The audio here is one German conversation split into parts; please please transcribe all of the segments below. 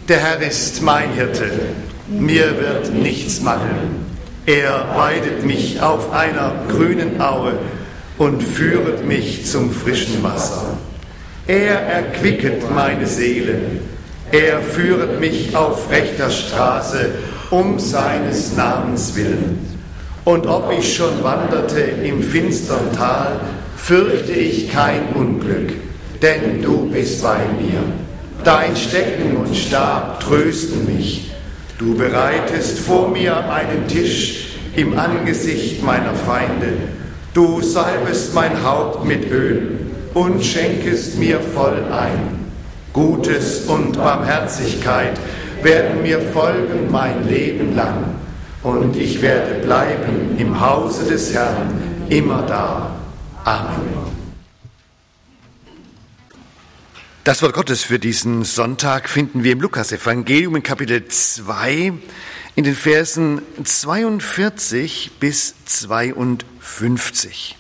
Der Herr ist mein Hirte, mir wird nichts mangeln. Er weidet mich auf einer grünen Aue und führet mich zum frischen Wasser. Er erquicket meine Seele, er führet mich auf rechter Straße um seines Namens willen. Und ob ich schon wanderte im finstern Tal, fürchte ich kein Unglück, denn du bist bei mir. Dein Stecken und Stab trösten mich. Du bereitest vor mir einen Tisch im Angesicht meiner Feinde. Du salbest mein Haupt mit Öl und schenkest mir voll ein. Gutes und Barmherzigkeit werden mir folgen mein Leben lang. Und ich werde bleiben im Hause des Herrn immer da. Amen. Das Wort Gottes für diesen Sonntag finden wir im Lukas-Evangelium in Kapitel 2 in den Versen 42 bis 52.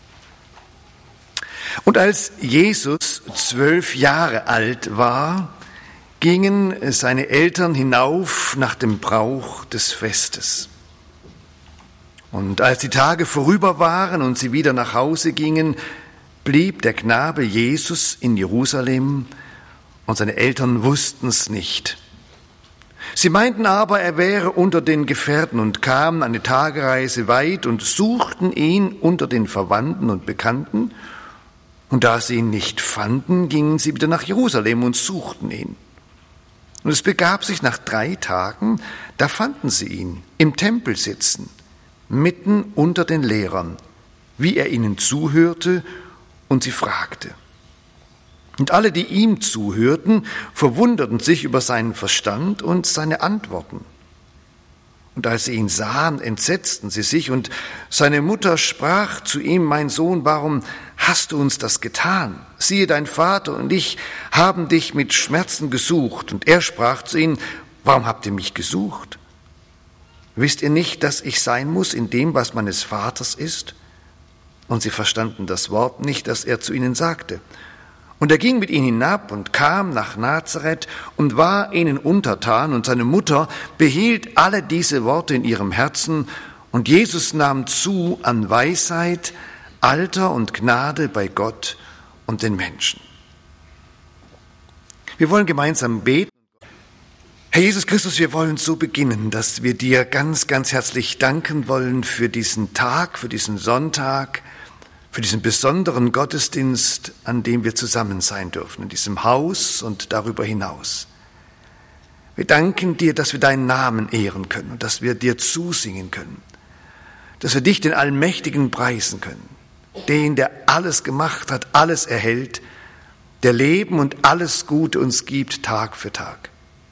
Und als Jesus 12 Jahre alt war, gingen seine Eltern hinauf nach dem Brauch des Festes. Und als die Tage vorüber waren und sie wieder nach Hause gingen, blieb der Knabe Jesus in Jerusalem und seine Eltern wussten es nicht. Sie meinten aber, er wäre unter den Gefährten und kamen eine Tagereise weit und suchten ihn unter den Verwandten und Bekannten. Und da sie ihn nicht fanden, gingen sie wieder nach Jerusalem und suchten ihn. Und es begab sich nach 3 Tagen, da fanden sie ihn im Tempel sitzen, mitten unter den Lehrern, wie er ihnen zuhörte und sie fragte. Und alle, die ihm zuhörten, verwunderten sich über seinen Verstand und seine Antworten. Und als sie ihn sahen, entsetzten sie sich, und seine Mutter sprach zu ihm: Mein Sohn, warum hast du uns das getan? Siehe, dein Vater und ich haben dich mit Schmerzen gesucht. Und er sprach zu ihnen: Warum habt ihr mich gesucht? Wisst ihr nicht, dass ich sein muss in dem, was meines Vaters ist? Und sie verstanden das Wort nicht, das er zu ihnen sagte. Und er ging mit ihnen hinab und kam nach Nazareth und war ihnen untertan, und seine Mutter behielt alle diese Worte in ihrem Herzen, und Jesus nahm zu an Weisheit, Alter und Gnade bei Gott und den Menschen. Wir wollen gemeinsam beten. Herr Jesus Christus, wir wollen so beginnen, dass wir dir ganz, ganz herzlich danken wollen für diesen Tag, für diesen Sonntag, für diesen besonderen Gottesdienst, an dem wir zusammen sein dürfen, in diesem Haus und darüber hinaus. Wir danken dir, dass wir deinen Namen ehren können und dass wir dir zusingen können, dass wir dich, den Allmächtigen, preisen können, den, der alles gemacht hat, alles erhält, der Leben und alles Gute uns gibt, Tag für Tag.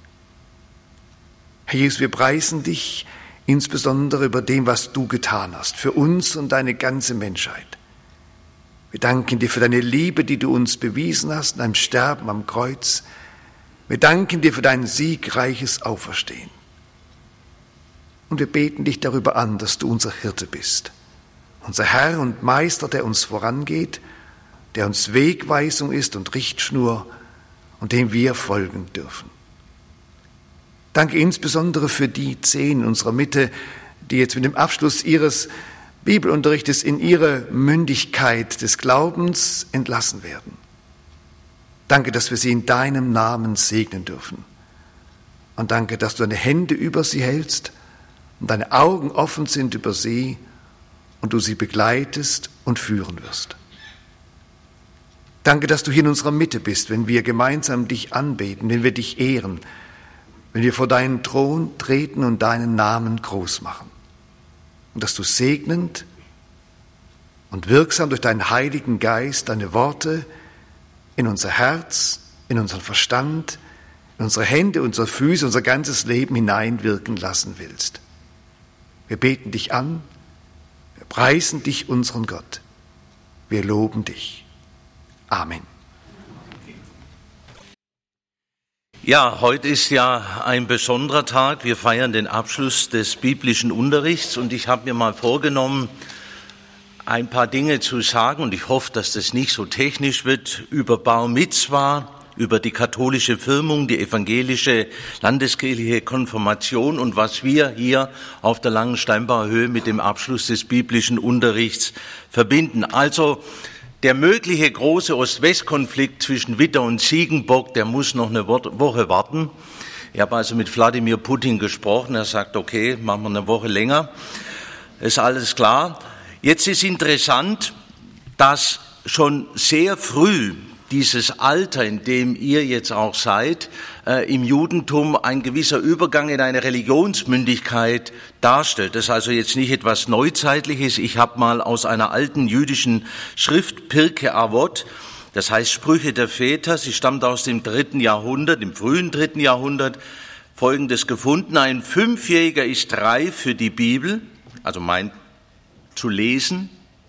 Herr Jesus, wir preisen dich insbesondere über dem, was du getan hast, für uns und deine ganze Menschheit. Wir danken dir für deine Liebe, die du uns bewiesen hast, in deinem Sterben am Kreuz. Wir danken dir für dein siegreiches Auferstehen. Und wir beten dich darüber an, dass du unser Hirte bist, unser Herr und Meister, der uns vorangeht, der uns Wegweisung ist und Richtschnur und dem wir folgen dürfen. Danke insbesondere für die 10 in unserer Mitte, die jetzt mit dem Abschluss ihres Bibelunterrichtes in ihre Mündigkeit des Glaubens entlassen werden. Danke, dass wir sie in deinem Namen segnen dürfen. Und danke, dass du deine Hände über sie hältst und deine Augen offen sind über sie und du sie begleitest und führen wirst. Danke, dass du hier in unserer Mitte bist, wenn wir gemeinsam dich anbeten, wenn wir dich ehren, wenn wir vor deinen Thron treten und deinen Namen groß machen. Und dass du segnend und wirksam durch deinen Heiligen Geist deine Worte in unser Herz, in unseren Verstand, in unsere Hände, unsere Füße, unser ganzes Leben hineinwirken lassen willst. Wir beten dich an, wir preisen dich, unseren Gott, wir loben dich. Amen. Ja, heute ist ja ein besonderer Tag. Wir feiern den Abschluss des biblischen Unterrichts und ich habe mir mal vorgenommen, ein paar Dinge zu sagen, und ich hoffe, dass das nicht so technisch wird, über Bar Mitzwa über die katholische Firmung, die evangelische landeskirchliche Konfirmation und was wir hier auf der Langensteinbacher Höhe mit dem Abschluss des biblischen Unterrichts verbinden. Also der mögliche große Ost-West-Konflikt zwischen Witter und Ziegenbock, der muss noch eine Woche warten. Ich habe also mit Wladimir Putin gesprochen. Er sagt, okay, machen wir eine Woche länger. Ist alles klar. Jetzt ist interessant, dass schon sehr früh dieses Alter, in dem ihr jetzt auch seid, im Judentum ein gewisser Übergang in eine Religionsmündigkeit darstellt. Das ist also jetzt nicht etwas Neuzeitliches. Ich habe mal aus einer alten jüdischen Schrift, Pirkei Avot, das heißt Sprüche der Väter, sie stammt aus dem 3. Jahrhundert, im frühen 3. Jahrhundert, Folgendes gefunden: Ein 5-Jähriger ist reif für die Bibel, also meint zu lesen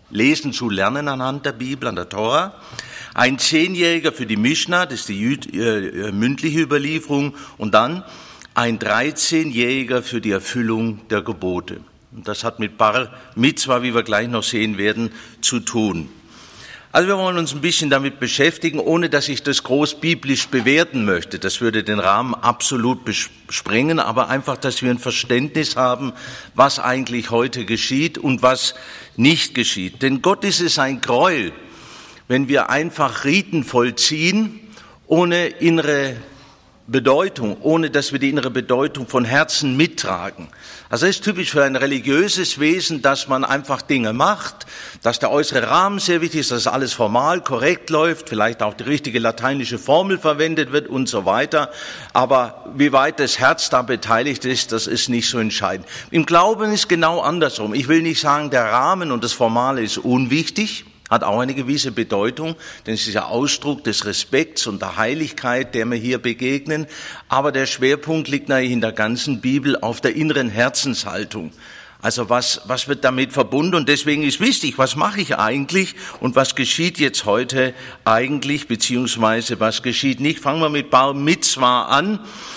zu lernen anhand der Bibel, an der Tora. Ein 10-Jähriger für die Mishnah, das ist die mündliche Überlieferung, und dann ein 13-Jähriger für die Erfüllung der Gebote. Und das hat mit Bar Mitzvah, wie wir gleich noch sehen werden, zu tun. Also wir wollen uns ein bisschen damit beschäftigen, ohne dass ich das groß biblisch bewerten möchte. Das würde den Rahmen absolut sprengen, aber einfach, dass wir ein Verständnis haben, was eigentlich heute geschieht und was nicht geschieht. Denn Gott ist es ein Gräuel, wenn wir einfach Riten vollziehen, ohne innere Bedeutung, ohne dass wir die innere Bedeutung von Herzen mittragen. Also es ist typisch für ein religiöses Wesen, dass man einfach Dinge macht, dass der äußere Rahmen sehr wichtig ist, dass alles formal korrekt läuft, vielleicht auch die richtige lateinische Formel verwendet wird und so weiter. Aber wie weit das Herz da beteiligt ist, das ist nicht so entscheidend. Im Glauben ist genau andersrum. Ich will nicht sagen, der Rahmen und das Formale ist unwichtig, hat auch eine gewisse Bedeutung, denn es ist ja Ausdruck des Respekts und der Heiligkeit, der wir hier begegnen. Aber der Schwerpunkt liegt natürlich in der ganzen Bibel auf der inneren Herzenshaltung. Also was wird damit verbunden? Und deswegen ist wichtig, was mache ich eigentlich und was geschieht jetzt heute eigentlich, beziehungsweise was geschieht nicht. Fangen wir mit Bar Mitzvah an.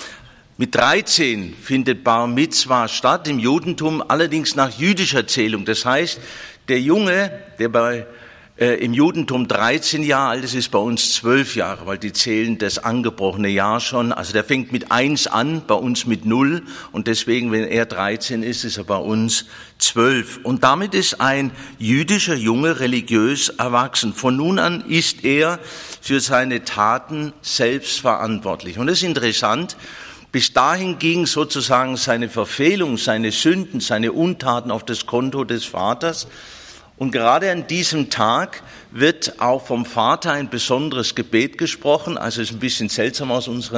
Mit 13 findet Bar Mitzvah statt im Judentum, allerdings nach jüdischer Zählung. Das heißt, der Junge, der im Judentum 13 Jahre alt ist, ist bei uns 12 Jahre, weil die zählen das angebrochene Jahr schon. Also der fängt mit 1 an, bei uns mit 0. Und deswegen, wenn er 13 ist, ist er bei uns 12. Und damit ist ein jüdischer Junge religiös erwachsen. Von nun an ist er für seine Taten selbst verantwortlich. Und das ist interessant. Bis dahin ging sozusagen seine Verfehlung, seine Sünden, seine Untaten auf das Konto des Vaters. Und gerade an diesem Tag wird auch vom Vater ein besonderes Gebet gesprochen. Also es ist ein bisschen seltsam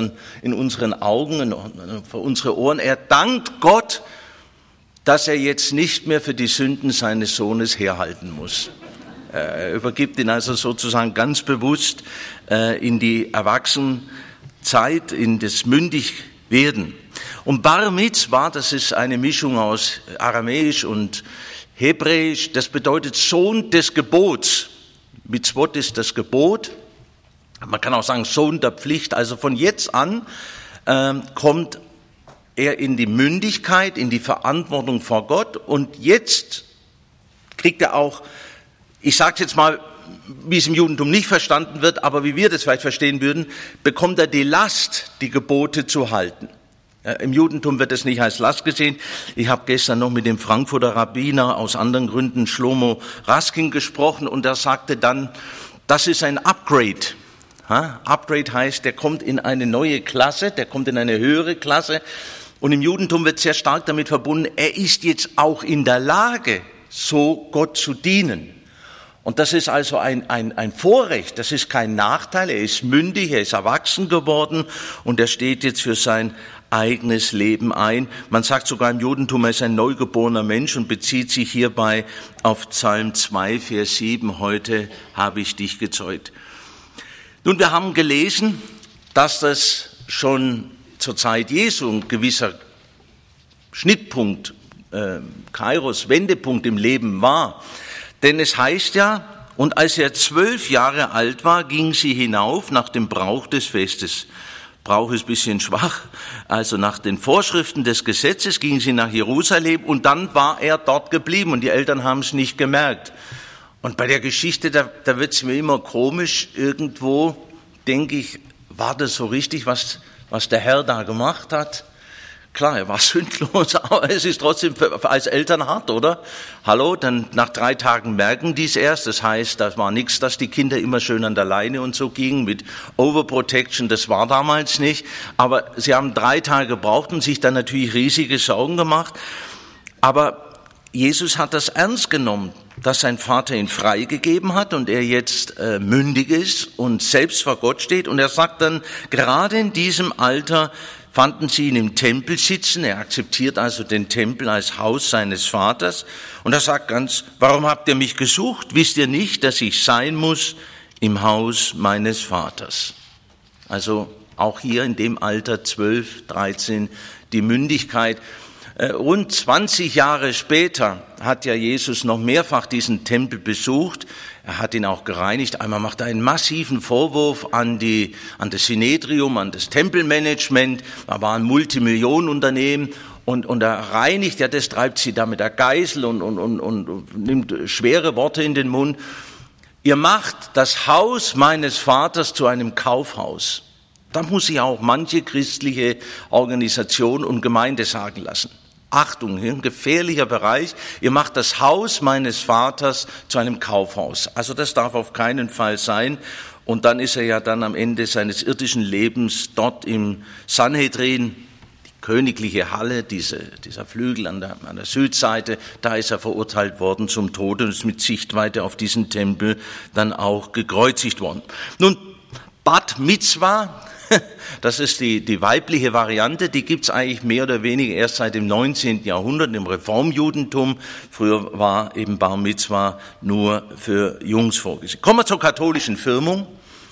in unseren Augen und für unsere Ohren. Er dankt Gott, dass er jetzt nicht mehr für die Sünden seines Sohnes herhalten muss. Er übergibt ihn also sozusagen ganz bewusst in die Erwachsenenzeit, in das Mündigwerden. Und Bar Mitzvah, das ist eine Mischung aus Aramäisch und Hebräisch, das bedeutet Sohn des Gebots. Mitzvot ist das Gebot. Man kann auch sagen Sohn der Pflicht. Also von jetzt an kommt er in die Mündigkeit, in die Verantwortung vor Gott. Und jetzt kriegt er auch, ich sage jetzt mal, wie es im Judentum nicht verstanden wird, aber wie wir das vielleicht verstehen würden, bekommt er die Last, die Gebote zu halten. Im Judentum wird es nicht als Last gesehen. Ich habe gestern noch mit dem Frankfurter Rabbiner aus anderen Gründen, Shlomo Raskin, gesprochen und er sagte dann, das ist ein Upgrade. Upgrade heißt, der kommt in eine neue Klasse, der kommt in eine höhere Klasse. Und im Judentum wird sehr stark damit verbunden, er ist jetzt auch in der Lage, so Gott zu dienen. Und das ist also ein Vorrecht, das ist kein Nachteil. Er ist mündig, er ist erwachsen geworden und er steht jetzt für sein eigenes Leben ein. Man sagt sogar im Judentum, er ist ein neugeborener Mensch und bezieht sich hierbei auf Psalm 2, Vers 7, heute habe ich dich gezeugt. Nun, wir haben gelesen, dass das schon zur Zeit Jesu ein gewisser Schnittpunkt, Kairos, Wendepunkt im Leben war. Denn es heißt ja, und als er 12 Jahre alt war, ging sie hinauf nach dem Brauch des Festes. Brauch ist ein bisschen schwach, also nach den Vorschriften des Gesetzes ging sie nach Jerusalem und dann war er dort geblieben und die Eltern haben es nicht gemerkt. Und bei der Geschichte, da wird es mir immer komisch, irgendwo denke ich, war das so richtig, was der Herr da gemacht hat? Klar, er war sündlos, aber es ist trotzdem als Eltern hart, oder? Hallo, dann nach 3 Tagen merken die es erst. Das heißt, das war nichts, dass die Kinder immer schön an der Leine und so gingen mit Overprotection. Das war damals nicht. Aber sie haben 3 Tage gebraucht und sich dann natürlich riesige Sorgen gemacht. Aber Jesus hat das ernst genommen, dass sein Vater ihn freigegeben hat und er jetzt mündig ist und selbst vor Gott steht. Und er sagt dann, gerade in diesem Alter fanden sie ihn im Tempel sitzen. Er akzeptiert also den Tempel als Haus seines Vaters. Und er sagt ganz, warum habt ihr mich gesucht? Wisst ihr nicht, dass ich sein muss im Haus meines Vaters? Also auch hier in dem Alter 12, 13 die Mündigkeit. Rund 20 Jahre später hat ja Jesus noch mehrfach diesen Tempel besucht. Er hat ihn auch gereinigt. Einmal macht er einen massiven Vorwurf an das Synedrium, an das Tempelmanagement. Da war ein Multimillionenunternehmen und er reinigt, ja, das treibt sie da mit der Geißel und nimmt schwere Worte in den Mund. Ihr macht das Haus meines Vaters zu einem Kaufhaus. Da muss sich auch manche christliche Organisation und Gemeinde sagen lassen. Achtung, ein gefährlicher Bereich. Ihr macht das Haus meines Vaters zu einem Kaufhaus. Also das darf auf keinen Fall sein. Und dann ist er ja dann am Ende seines irdischen Lebens dort im Sanhedrin, die königliche Halle, dieser Flügel an der Südseite, da ist er verurteilt worden zum Tode und ist mit Sichtweite auf diesen Tempel dann auch gekreuzigt worden. Nun, Bat Mitzvah, das ist die weibliche Variante, die gibt's eigentlich mehr oder weniger erst seit dem 19. Jahrhundert im Reformjudentum. Früher war eben Bar Mitzvah nur für Jungs vorgesehen. Kommen wir zur katholischen Firmung.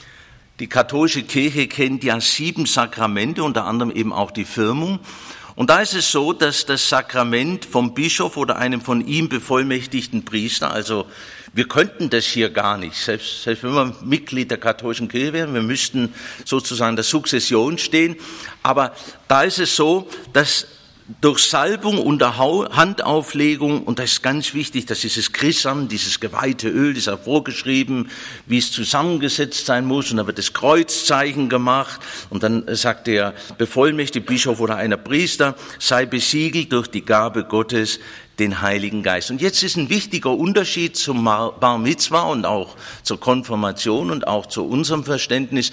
Die katholische Kirche kennt ja 7 Sakramente, unter anderem eben auch die Firmung. Und da ist es so, dass das Sakrament vom Bischof oder einem von ihm bevollmächtigten Priester, also wir könnten das hier gar nicht, selbst wenn wir Mitglied der katholischen Kirche wären, wir müssten sozusagen der Sukzession stehen. Aber da ist es so, dass durch Salbung unter Handauflegung, und das ist ganz wichtig, dass dieses Chrisam, dieses geweihte Öl, das ist auch vorgeschrieben, wie es zusammengesetzt sein muss, und da wird das Kreuzzeichen gemacht, und dann sagt der bevollmächtigte Bischof oder einer Priester, sei besiegelt durch die Gabe Gottes, den Heiligen Geist. Und jetzt ist ein wichtiger Unterschied zum Bar Mitzvah und auch zur Konfirmation und auch zu unserem Verständnis.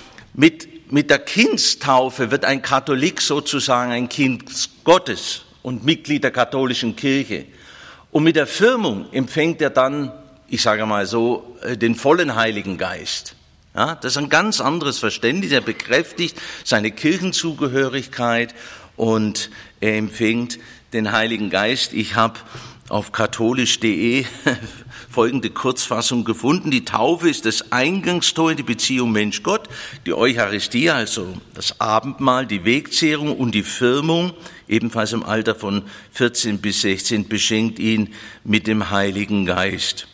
Mit der Kindstaufe wird ein Katholik sozusagen ein Kind Gottes und Mitglied der katholischen Kirche. Und mit der Firmung empfängt er dann, ich sage mal so, den vollen Heiligen Geist. Ja, das ist ein ganz anderes Verständnis. Er bekräftigt seine Kirchenzugehörigkeit und er empfängt den Heiligen Geist. Ich habe auf katholisch.de folgende Kurzfassung gefunden. Die Taufe ist das Eingangstor in die Beziehung Mensch-Gott. Die Eucharistie, also das Abendmahl, die Wegzehrung und die Firmung, ebenfalls im Alter von 14 bis 16, beschenkt ihn mit dem Heiligen Geist.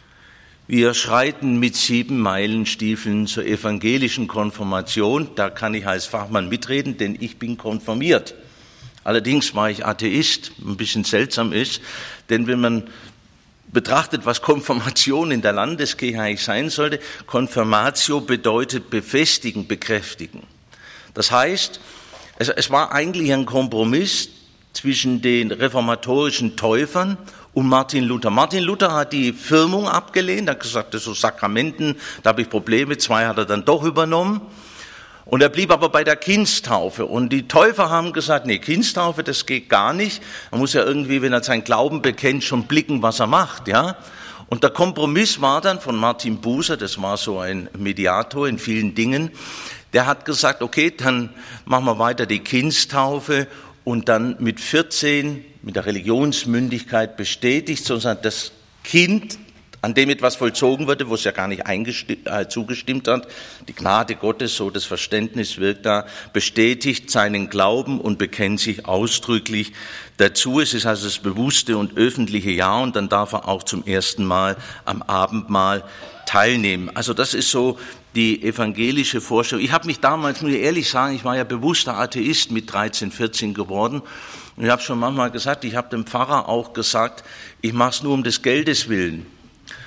Wir schreiten mit 7 Meilenstiefeln zur evangelischen Konfirmation. Da kann ich als Fachmann mitreden, denn ich bin konfirmiert. Allerdings war ich Atheist, ein bisschen seltsam ist, denn wenn man betrachtet, was Konfirmation in der Landeskirche eigentlich sein sollte, Confirmatio bedeutet befestigen, bekräftigen. Das heißt, es war eigentlich ein Kompromiss zwischen den reformatorischen Täufern und Martin Luther. Martin Luther hat die Firmung abgelehnt, hat gesagt, das so Sakramenten, da habe ich Probleme, 2 hat er dann doch übernommen. Und er blieb aber bei der Kindstaufe. Und die Täufer haben gesagt, nee, Kindstaufe, das geht gar nicht. Man muss ja irgendwie, wenn er seinen Glauben bekennt, schon blicken, was er macht, ja. Und der Kompromiss war dann von Martin Bucer, das war so ein Mediator in vielen Dingen, der hat gesagt, okay, dann machen wir weiter die Kindstaufe und dann mit 14, mit der Religionsmündigkeit bestätigt, sozusagen das Kind, an dem etwas vollzogen wurde, wo es ja gar nicht zugestimmt hat. Die Gnade Gottes, so das Verständnis wirkt da, bestätigt seinen Glauben und bekennt sich ausdrücklich dazu. Es ist also das bewusste und öffentliche Ja, und dann darf er auch zum ersten Mal am Abendmahl teilnehmen. Also das ist so die evangelische Vorstellung. Ich habe mich damals, muss ich ehrlich sagen, ich war ja bewusster Atheist mit 13, 14 geworden. Und ich habe schon manchmal gesagt, ich habe dem Pfarrer auch gesagt, ich mache es nur um des Geldes willen.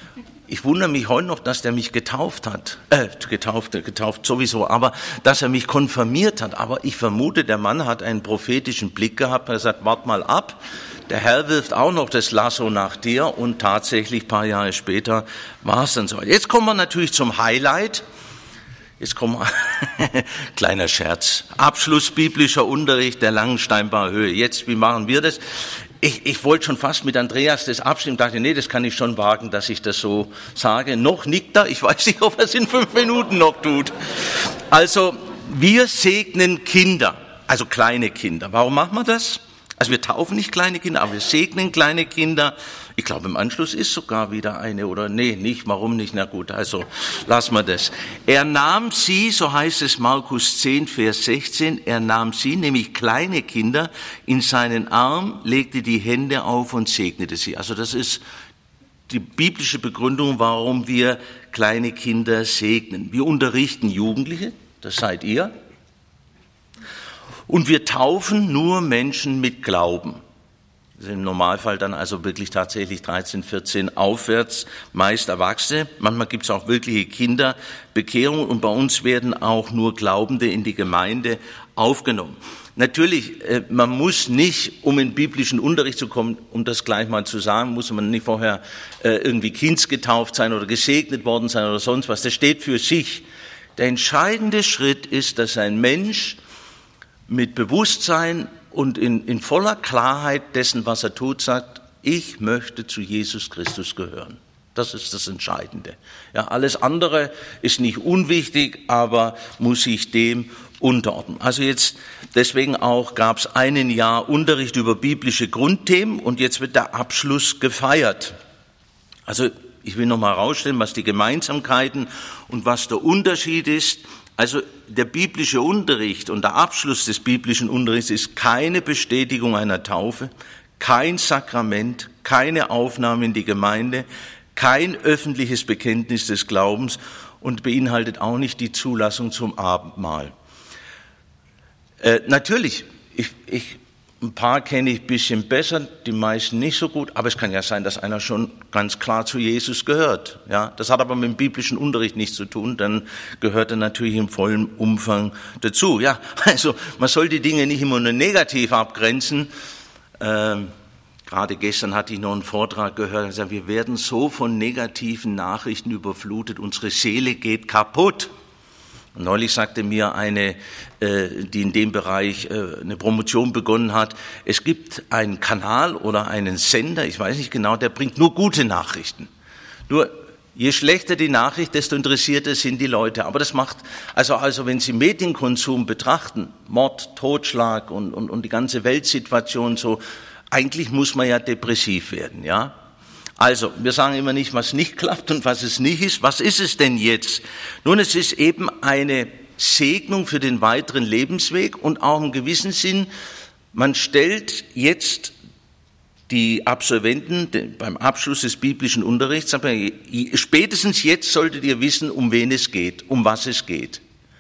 Ich wundere mich heute noch, dass der mich getauft hat. Getauft sowieso, aber dass er mich konfirmiert hat. Aber ich vermute, der Mann hat einen prophetischen Blick gehabt. Er sagt, wart mal ab. Der Herr wirft auch noch das Lasso nach dir. Und tatsächlich, ein paar Jahre später, war es dann so. Jetzt kommen wir natürlich zum Highlight. Jetzt kommen wir, kleiner Scherz. Abschluss biblischer Unterricht der Langensteinbacher Höhe. Jetzt, wie machen wir das? Ich wollte schon fast mit Andreas das abstimmen, dachte, nee, das kann ich schon wagen, dass ich das so sage. Noch nickt er, ich weiß nicht, ob er es in 5 Minuten noch tut. Also, wir segnen Kinder, also kleine Kinder. Warum machen wir das? Also wir taufen nicht kleine Kinder, aber wir segnen kleine Kinder. Ich glaube, im Anschluss ist sogar wieder eine, oder nee, nicht, warum nicht? Na gut, also lassen wir das. Er nahm sie, so heißt es Markus 10, Vers 16, er nahm sie, nämlich kleine Kinder, in seinen Arm, legte die Hände auf und segnete sie. Also das ist die biblische Begründung, warum wir kleine Kinder segnen. Wir unterrichten Jugendliche, das seid ihr. Und wir taufen nur Menschen mit Glauben. Das sind im Normalfall dann also wirklich tatsächlich 13, 14 aufwärts, meist Erwachsene. Manchmal gibt es auch wirkliche Kinderbekehrungen und bei uns werden auch nur Glaubende in die Gemeinde aufgenommen. Natürlich, man muss nicht, um in biblischen Unterricht zu kommen, um das gleich mal zu sagen, muss man nicht vorher irgendwie kindsgetauft sein oder gesegnet worden sein oder sonst was. Das steht für sich. Der entscheidende Schritt ist, dass ein Mensch mit Bewusstsein und in voller Klarheit dessen, was er tut, sagt, ich möchte zu Jesus Christus gehören. Das ist das Entscheidende. Ja, alles andere ist nicht unwichtig, aber muss sich dem unterordnen. Also jetzt, deswegen auch gab es 1 Jahr Unterricht über biblische Grundthemen und jetzt wird der Abschluss gefeiert. Also ich will nochmal herausstellen, was die Gemeinsamkeiten und was der Unterschied ist. Also der biblische Unterricht und der Abschluss des biblischen Unterrichts ist keine Bestätigung einer Taufe, kein Sakrament, keine Aufnahme in die Gemeinde, kein öffentliches Bekenntnis des Glaubens und beinhaltet auch nicht die Zulassung zum Abendmahl. Natürlich, ein paar kenne ich ein bisschen besser, die meisten nicht so gut, aber es kann ja sein, dass einer schon ganz klar zu Jesus gehört. Ja, das hat aber mit dem biblischen Unterricht nichts zu tun, dann gehört er natürlich im vollen Umfang dazu. Ja, also man soll die Dinge nicht immer nur negativ abgrenzen. Gerade gestern hatte ich noch einen Vortrag gehört, gesagt, wir werden so von negativen Nachrichten überflutet, unsere Seele geht kaputt. Und neulich sagte mir eine, die in dem Bereich eine Promotion begonnen hat, es gibt einen Kanal oder einen Sender, ich weiß nicht genau, der bringt nur gute Nachrichten. Nur je schlechter die Nachricht, desto interessierter sind die Leute. Aber das macht, also wenn Sie Medienkonsum betrachten, Mord, Totschlag und die ganze Weltsituation so, eigentlich muss man ja depressiv werden, ja. Also, wir sagen immer nicht, was nicht klappt und was es nicht ist. Was ist es denn jetzt? Nun, es ist eben eine Segnung für den weiteren Lebensweg und auch im gewissen Sinn, man stellt jetzt die Absolventen beim Abschluss des biblischen Unterrichts, aber spätestens jetzt solltet ihr wissen, um wen es geht, um was es geht.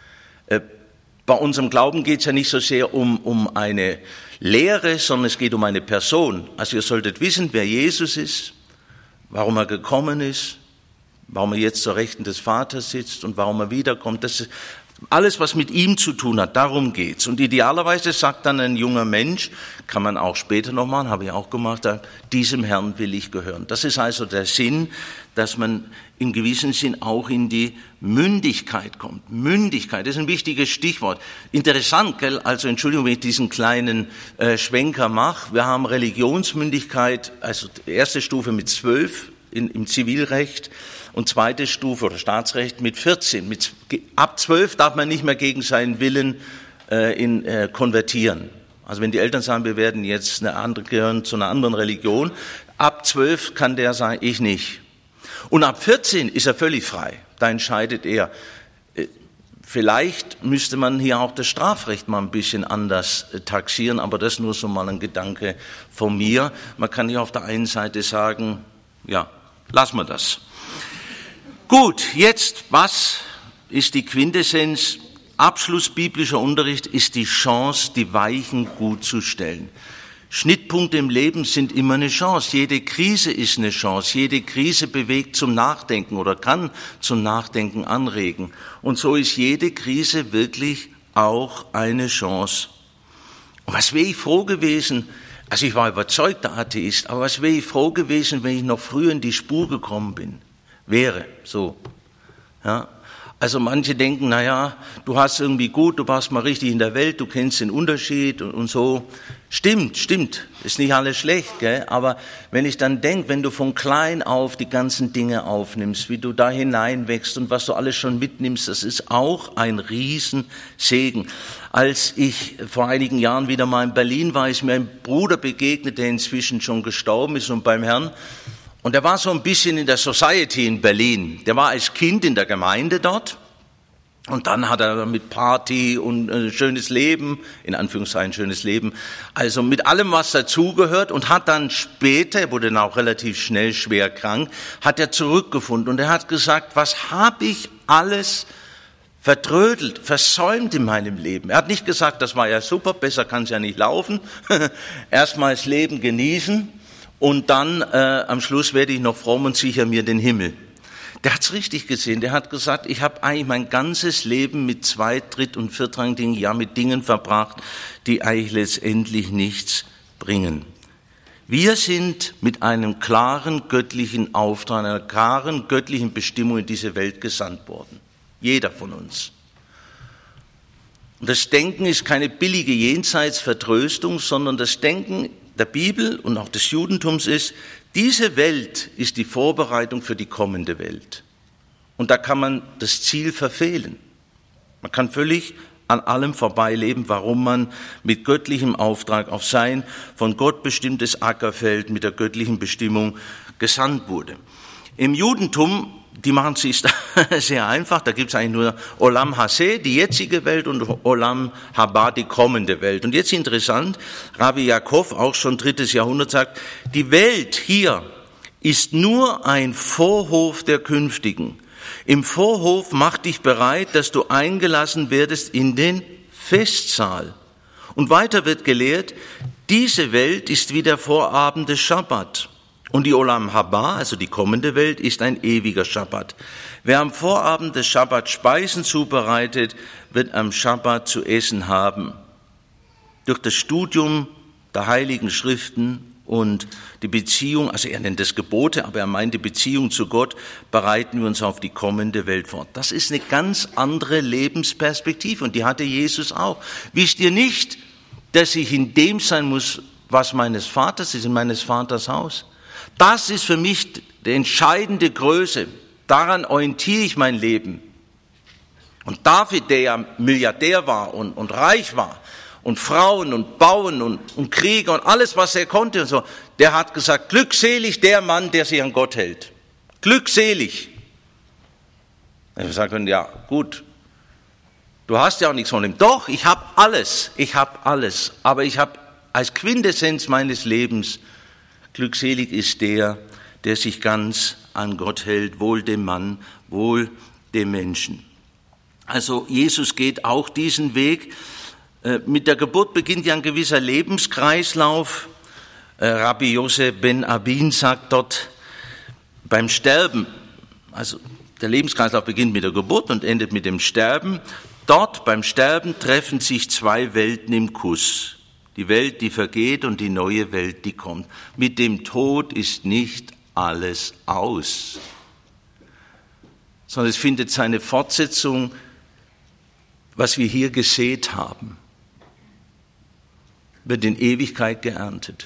Bei unserem Glauben geht es ja nicht so sehr um eine Lehre, sondern es geht um eine Person. Also ihr solltet wissen, wer Jesus ist, warum er gekommen ist, warum er jetzt zur Rechten des Vaters sitzt und warum er wiederkommt. Das ist alles, was mit ihm zu tun hat, darum geht's. Und idealerweise sagt dann ein junger Mensch, kann man auch später noch machen, habe ich auch gemacht, diesem Herrn will ich gehören. Das ist also der Sinn, dass man im gewissen Sinn auch in die Mündigkeit kommt. Mündigkeit, das ist ein wichtiges Stichwort. Interessant, gell? Also Entschuldigung, wenn ich diesen kleinen Schwenker mache. Wir haben Religionsmündigkeit, also erste Stufe mit 12 im Zivilrecht und zweite Stufe oder Staatsrecht mit 14. Ab 12 darf man nicht mehr gegen seinen Willen konvertieren. Also wenn die Eltern sagen, wir werden jetzt gehören zu einer anderen Religion, ab 12 kann der sagen, ich nicht. Und ab 14 ist er völlig frei. Da entscheidet er. Vielleicht müsste man hier auch das Strafrecht mal ein bisschen anders taxieren, aber das ist nur so mal ein Gedanke von mir. Man kann hier auf der einen Seite sagen, ja, lassen wir das. Gut, jetzt, was ist die Quintessenz? Abschluss biblischer Unterricht ist die Chance, die Weichen gut zu stellen. Schnittpunkte im Leben sind immer eine Chance. Jede Krise ist eine Chance. Jede Krise bewegt zum Nachdenken oder kann zum Nachdenken anregen. Und so ist jede Krise wirklich auch eine Chance. Und was wäre ich froh gewesen, also ich war überzeugter Atheist, aber was wäre ich froh gewesen, wenn ich noch früher in die Spur gekommen bin? Wäre so. Ja. Also manche denken, naja, du hast irgendwie gut, du warst mal richtig in der Welt, du kennst den Unterschied und so. Stimmt, ist nicht alles schlecht, gell? Aber wenn ich dann denke, wenn du von klein auf die ganzen Dinge aufnimmst, wie du da hineinwächst und was du alles schon mitnimmst, das ist auch ein Riesensegen. Als ich vor einigen Jahren wieder mal in Berlin war, ist mir ein Bruder begegnet, der inzwischen schon gestorben ist und beim Herrn. Und der war so ein bisschen in der Society in Berlin. Der war als Kind in der Gemeinde dort. Und dann hat er mit Party und schönes Leben, in Anführungszeichen schönes Leben, also mit allem, was dazugehört, und hat dann später, er wurde dann auch relativ schnell schwer krank, hat er zurückgefunden. Und er hat gesagt, was habe ich alles vertrödelt, versäumt in meinem Leben. Er hat nicht gesagt, das war ja super, besser kann es ja nicht laufen. Erstmal das Leben genießen. Und dann am Schluss werde ich noch fromm und sichere mir den Himmel. Der hat's richtig gesehen. Der hat gesagt, ich habe eigentlich mein ganzes Leben mit Zweit-, Dritt- und Viertrangigen, ja mit Dingen verbracht, die eigentlich letztendlich nichts bringen. Wir sind mit einem klaren göttlichen Auftrag, einer klaren göttlichen Bestimmung in diese Welt gesandt worden. Jeder von uns. Und das Denken ist keine billige Jenseitsvertröstung, sondern das Denken der Bibel und auch des Judentums ist, diese Welt ist die Vorbereitung für die kommende Welt. Und da kann man das Ziel verfehlen. Man kann völlig an allem vorbeileben, warum man mit göttlichem Auftrag auf sein von Gott bestimmtes Ackerfeld mit der göttlichen Bestimmung gesandt wurde. Im Judentum, die machen es sich sehr einfach, da gibt es eigentlich nur Olam Haseh, die jetzige Welt, und Olam Haba, die kommende Welt. Und jetzt interessant, Rabbi Jakob, auch schon 3. Jahrhundert, sagt, die Welt hier ist nur ein Vorhof der künftigen. Im Vorhof mach dich bereit, dass du eingelassen werdest in den Festsaal. Und weiter wird gelehrt, diese Welt ist wie der Vorabend des Schabbat. Und die Olam Haba, also die kommende Welt, ist ein ewiger Schabbat. Wer am Vorabend des Schabbat Speisen zubereitet, wird am Schabbat zu essen haben. Durch das Studium der Heiligen Schriften und die Beziehung, also er nennt es Gebote, aber er meint die Beziehung zu Gott, bereiten wir uns auf die kommende Welt vor. Das ist eine ganz andere Lebensperspektive und die hatte Jesus auch. Wisst ihr nicht, dass ich in dem sein muss, was meines Vaters ist, in meines Vaters Haus? Das ist für mich die entscheidende Größe. Daran orientiere ich mein Leben. Und David, der ja Milliardär war und reich war und Frauen und Bauen und Krieger und alles, was er konnte und so, der hat gesagt, glückselig der Mann, der sich an Gott hält. Glückselig. Und wir sagen, ja gut, du hast ja auch nichts von ihm. Doch, ich habe alles. Aber ich habe als Quintessenz meines Lebens, glückselig ist der sich ganz an Gott hält, wohl dem Mann, wohl dem Menschen. Also Jesus geht auch diesen Weg. Mit der Geburt beginnt ja ein gewisser Lebenskreislauf. Rabbi Yosef ben Abin sagt dort, beim Sterben, also der Lebenskreislauf beginnt mit der Geburt und endet mit dem Sterben. Dort beim Sterben treffen sich zwei Welten im Kuss. Die Welt, die vergeht, und die neue Welt, die kommt. Mit dem Tod ist nicht alles aus, sondern es findet seine Fortsetzung, was wir hier gesät haben, wird in Ewigkeit geerntet.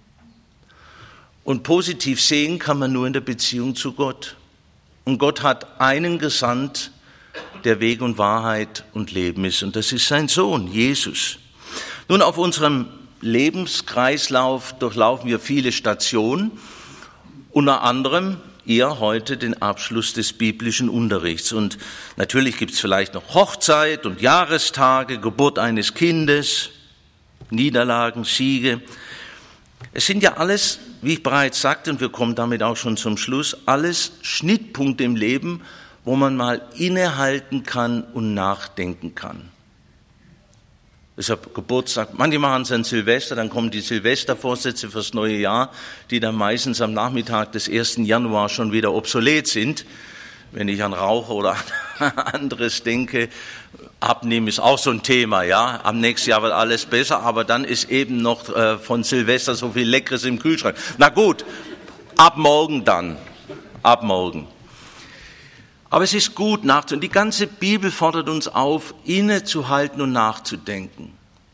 Und positiv sehen kann man nur in der Beziehung zu Gott. Und Gott hat einen gesandt, der Weg und Wahrheit und Leben ist, und das ist sein Sohn, Jesus. Nun, auf unserem Lebenskreislauf durchlaufen wir viele Stationen, unter anderem ihr heute den Abschluss des biblischen Unterrichts. Und natürlich gibt es vielleicht noch Hochzeit und Jahrestage, Geburt eines Kindes, Niederlagen, Siege. Es sind ja alles, wie ich bereits sagte, und wir kommen damit auch schon zum Schluss, alles Schnittpunkte im Leben, wo man mal innehalten kann und nachdenken kann. Ich habe Geburtstag, manche machen es an Silvester, dann kommen die Silvestervorsätze fürs neue Jahr, die dann meistens am Nachmittag des 1. Januar schon wieder obsolet sind. Wenn ich an Raucher oder an anderes denke, Abnehmen ist auch so ein Thema, ja. Am nächsten Jahr wird alles besser, aber dann ist eben noch von Silvester so viel Leckeres im Kühlschrank. Na gut, ab morgen dann, ab morgen. Aber es ist gut nachzudenken. Die ganze Bibel fordert uns auf, innezuhalten und nachzudenken.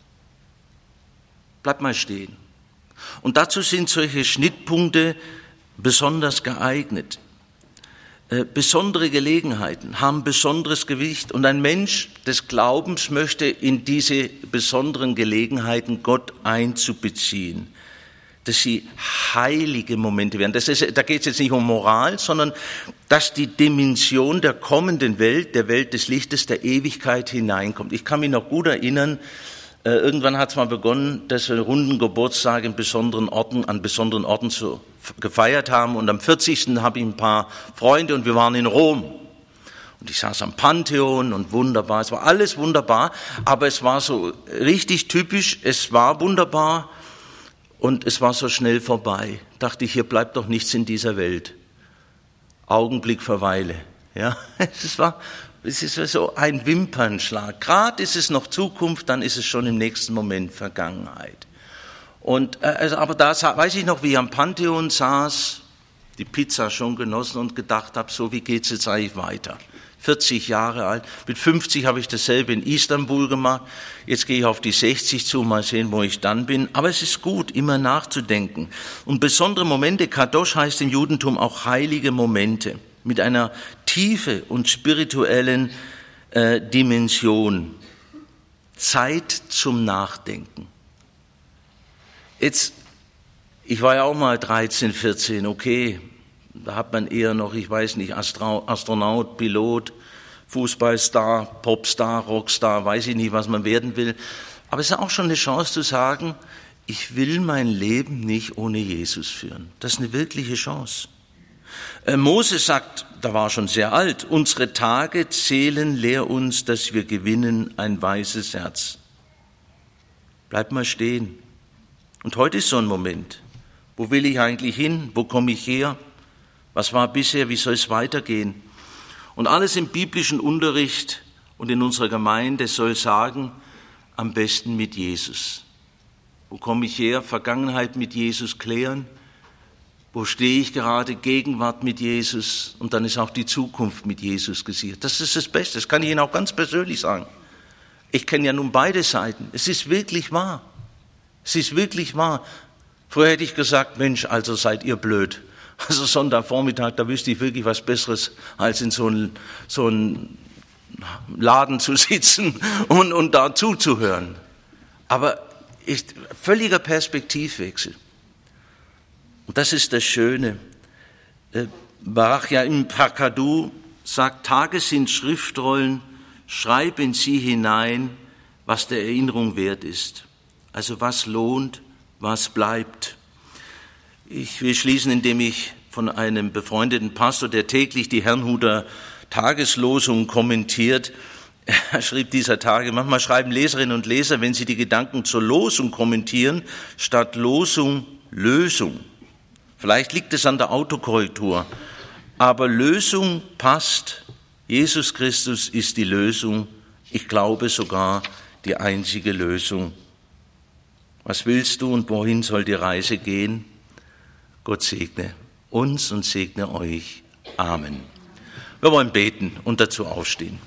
Bleib mal stehen. Und dazu sind solche Schnittpunkte besonders geeignet. Besondere Gelegenheiten haben besonderes Gewicht. Und ein Mensch des Glaubens möchte in diese besonderen Gelegenheiten Gott einzubeziehen. Dass sie heilige Momente werden. Da geht es jetzt nicht um Moral, sondern dass die Dimension der kommenden Welt, der Welt des Lichtes, der Ewigkeit hineinkommt. Ich kann mich noch gut erinnern, irgendwann hat es mal begonnen, dass wir runden Geburtstage an besonderen Orten so gefeiert haben. Und am 40. habe ich ein paar Freunde und wir waren in Rom. Und ich saß am Pantheon und wunderbar, es war alles wunderbar, aber es war so richtig typisch, es war wunderbar, und es war so schnell vorbei. Dachte ich, hier bleibt doch nichts in dieser Welt. Augenblick Verweile. Ja, es ist so ein Wimpernschlag. Gerade ist es noch Zukunft, dann ist es schon im nächsten Moment Vergangenheit. Und aber da weiß ich noch, wie ich am Pantheon saß, die Pizza schon genossen und gedacht habe, so wie geht's jetzt eigentlich weiter? 40 Jahre alt. Mit 50 habe ich dasselbe in Istanbul gemacht. Jetzt gehe ich auf die 60 zu, mal sehen, wo ich dann bin. Aber es ist gut, immer nachzudenken. Und besondere Momente, Kadosh heißt im Judentum auch heilige Momente, mit einer Tiefe und spirituellen Dimension. Zeit zum Nachdenken. Jetzt, ich war ja auch mal 13, 14, okay. Da hat man eher noch, ich weiß nicht, Astronaut, Pilot, Fußballstar, Popstar, Rockstar, weiß ich nicht, was man werden will. Aber es ist auch schon eine Chance zu sagen, ich will mein Leben nicht ohne Jesus führen. Das ist eine wirkliche Chance. Mose sagt, da war schon sehr alt, unsere Tage zählen, lehr uns, dass wir gewinnen ein weises Herz. Bleib mal stehen. Und heute ist so ein Moment. Wo will ich eigentlich hin? Wo komme ich her? Was war bisher? Wie soll es weitergehen? Und alles im biblischen Unterricht und in unserer Gemeinde soll sagen, am besten mit Jesus. Wo komme ich her? Vergangenheit mit Jesus klären. Wo stehe ich gerade? Gegenwart mit Jesus. Und dann ist auch die Zukunft mit Jesus gesichert. Das ist das Beste. Das kann ich Ihnen auch ganz persönlich sagen. Ich kenne ja nun beide Seiten. Es ist wirklich wahr. Es ist wirklich wahr. Früher hätte ich gesagt, Mensch, also seid ihr blöd. Also Sonntagvormittag, da wüsste ich wirklich was Besseres, als in so einen Laden zu sitzen und da zuzuhören. Aber völliger Perspektivwechsel. Und das ist das Schöne. Barachia im Pakadu sagt, Tage sind Schriftrollen, schreib in sie hinein, was der Erinnerung wert ist. Also was lohnt, was bleibt. Ich will schließen, indem ich von einem befreundeten Pastor, der täglich die Herrnhuter Tageslosung kommentiert, er schrieb dieser Tage, manchmal schreiben Leserinnen und Leser, wenn sie die Gedanken zur Losung kommentieren, statt Losung, Lösung. Vielleicht liegt es an der Autokorrektur, aber Lösung passt. Jesus Christus ist die Lösung. Ich glaube sogar die einzige Lösung. Was willst du und wohin soll die Reise gehen? Gott segne uns und segne euch. Amen. Wir wollen beten und dazu aufstehen.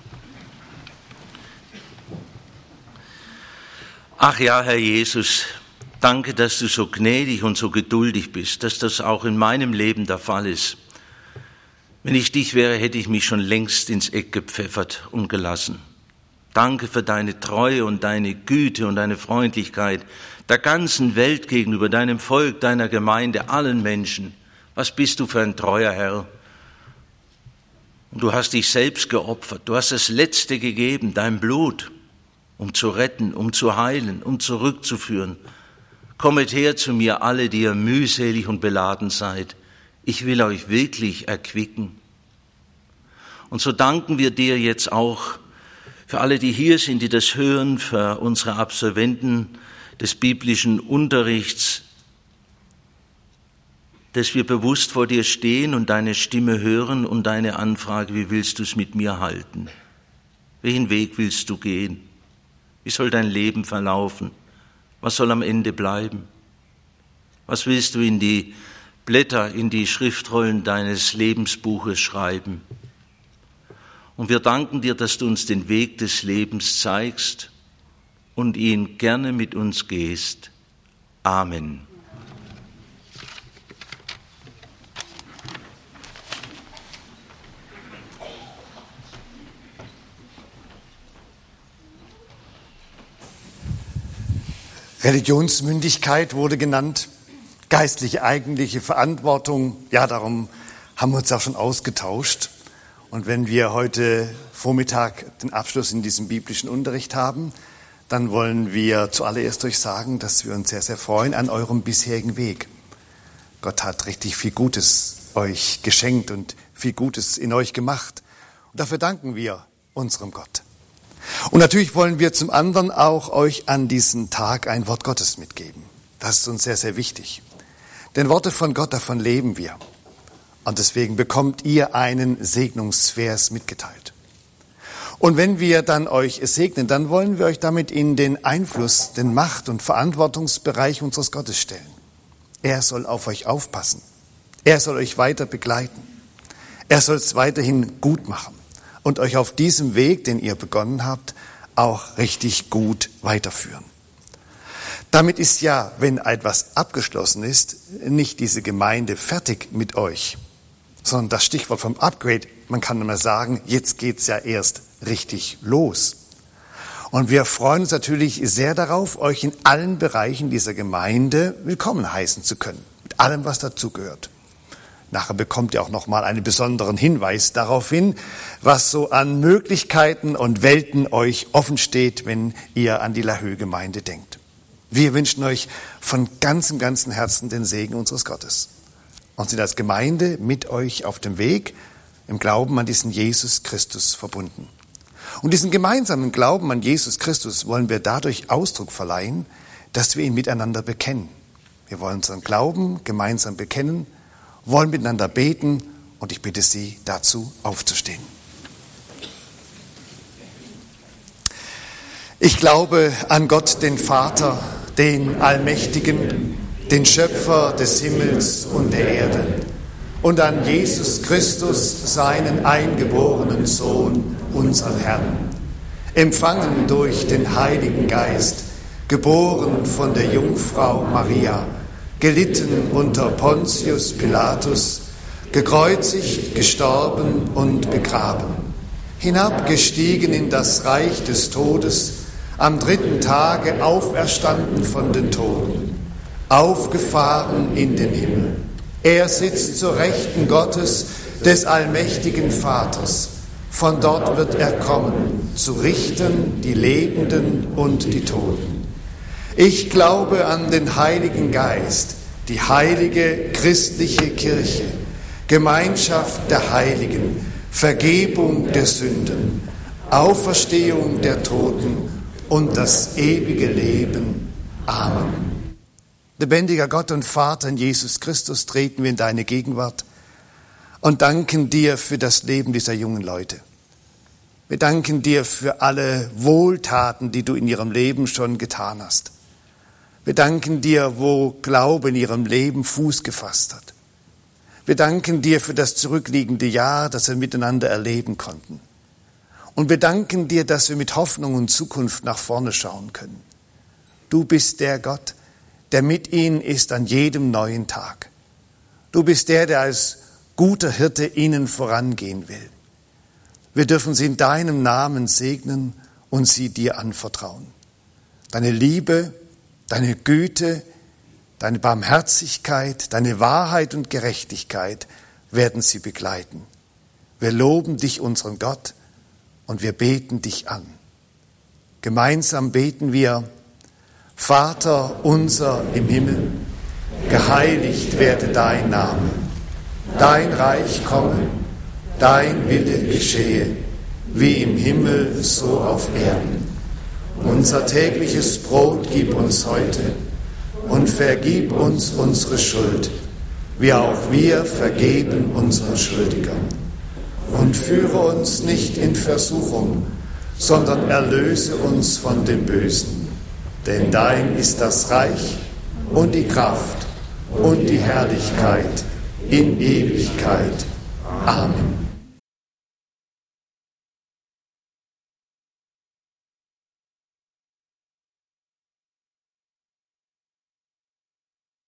Ach ja, Herr Jesus, danke, dass du so gnädig und so geduldig bist, dass das auch in meinem Leben der Fall ist. Wenn ich dich wäre, hätte ich mich schon längst ins Eck gepfeffert und gelassen. Danke für deine Treue und deine Güte und deine Freundlichkeit der ganzen Welt gegenüber, deinem Volk, deiner Gemeinde, allen Menschen. Was bist du für ein treuer Herr? Und du hast dich selbst geopfert. Du hast das Letzte gegeben, dein Blut, um zu retten, um zu heilen, um zurückzuführen. Kommet her zu mir, alle, die ihr mühselig und beladen seid. Ich will euch wirklich erquicken. Und so danken wir dir jetzt auch für alle, die hier sind, die das hören, für unsere Absolventen des biblischen Unterrichts, dass wir bewusst vor dir stehen und deine Stimme hören und deine Anfrage, wie willst du es mit mir halten? Welchen Weg willst du gehen? Wie soll dein Leben verlaufen? Was soll am Ende bleiben? Was willst du in die Blätter, in die Schriftrollen deines Lebensbuches schreiben? Und wir danken dir, dass du uns den Weg des Lebens zeigst und ihn gerne mit uns gehst. Amen. Religionsmündigkeit wurde genannt, geistliche eigentliche Verantwortung, ja, darum haben wir uns auch schon ausgetauscht. Und wenn wir heute Vormittag den Abschluss in diesem biblischen Unterricht haben, dann wollen wir zuallererst euch sagen, dass wir uns sehr, sehr freuen an eurem bisherigen Weg. Gott hat richtig viel Gutes euch geschenkt und viel Gutes in euch gemacht. Und dafür danken wir unserem Gott. Und natürlich wollen wir zum anderen auch euch an diesem Tag ein Wort Gottes mitgeben. Das ist uns sehr, sehr wichtig. Denn Worte von Gott, davon leben wir. Und deswegen bekommt ihr einen Segnungsvers mitgeteilt. Und wenn wir dann euch segnen, dann wollen wir euch damit in den Einfluss, den Macht- und Verantwortungsbereich unseres Gottes stellen. Er soll auf euch aufpassen. Er soll euch weiter begleiten. Er soll es weiterhin gut machen und euch auf diesem Weg, den ihr begonnen habt, auch richtig gut weiterführen. Damit ist ja, wenn etwas abgeschlossen ist, nicht diese Gemeinde fertig mit euch, sondern das Stichwort vom Upgrade, man kann immer sagen, jetzt geht's ja erst richtig los. Und wir freuen uns natürlich sehr darauf, euch in allen Bereichen dieser Gemeinde willkommen heißen zu können, mit allem, was dazugehört. Nachher bekommt ihr auch nochmal einen besonderen Hinweis darauf hin, was so an Möglichkeiten und Welten euch offen steht, wenn ihr an die Lahoe-Gemeinde denkt. Wir wünschen euch von ganzem Herzen den Segen unseres Gottes und sind als Gemeinde mit euch auf dem Weg, im Glauben an diesen Jesus Christus verbunden. Und diesen gemeinsamen Glauben an Jesus Christus wollen wir dadurch Ausdruck verleihen, dass wir ihn miteinander bekennen. Wir wollen unseren Glauben gemeinsam bekennen, wollen miteinander beten und ich bitte Sie, dazu aufzustehen. Ich glaube an Gott, den Vater, den Allmächtigen, den Schöpfer des Himmels und der Erde und an Jesus Christus, seinen eingeborenen Sohn, unseren Herrn, empfangen durch den Heiligen Geist, geboren von der Jungfrau Maria, gelitten unter Pontius Pilatus, gekreuzigt, gestorben und begraben, hinabgestiegen in das Reich des Todes, am 3. Tage auferstanden von den Toten, aufgefahren in den Himmel. Er sitzt zur Rechten Gottes, des allmächtigen Vaters. Von dort wird er kommen, zu richten die Lebenden und die Toten. Ich glaube an den Heiligen Geist, die heilige christliche Kirche, Gemeinschaft der Heiligen, Vergebung der Sünden, Auferstehung der Toten und das ewige Leben. Amen. Lebendiger Gott und Vater in Jesus Christus, treten wir in deine Gegenwart und danken dir für das Leben dieser jungen Leute. Wir danken dir für alle Wohltaten, die du in ihrem Leben schon getan hast. Wir danken dir, wo Glaube in ihrem Leben Fuß gefasst hat. Wir danken dir für das zurückliegende Jahr, das wir miteinander erleben konnten. Und wir danken dir, dass wir mit Hoffnung und Zukunft nach vorne schauen können. Du bist der Gott, der mit ihnen ist an jedem neuen Tag. Du bist der als guter Hirte ihnen vorangehen will. Wir dürfen sie in deinem Namen segnen und sie dir anvertrauen. Deine Liebe, deine Güte, deine Barmherzigkeit, deine Wahrheit und Gerechtigkeit werden sie begleiten. Wir loben dich, unseren Gott, und wir beten dich an. Gemeinsam beten wir: Vater unser im Himmel, geheiligt werde dein Name. Dein Reich komme, dein Wille geschehe, wie im Himmel, so auf Erden. Unser tägliches Brot gib uns heute und vergib uns unsere Schuld, wie auch wir vergeben unseren Schuldigern. Und führe uns nicht in Versuchung, sondern erlöse uns von dem Bösen. Denn dein ist das Reich und die Kraft und die Herrlichkeit in Ewigkeit. Amen.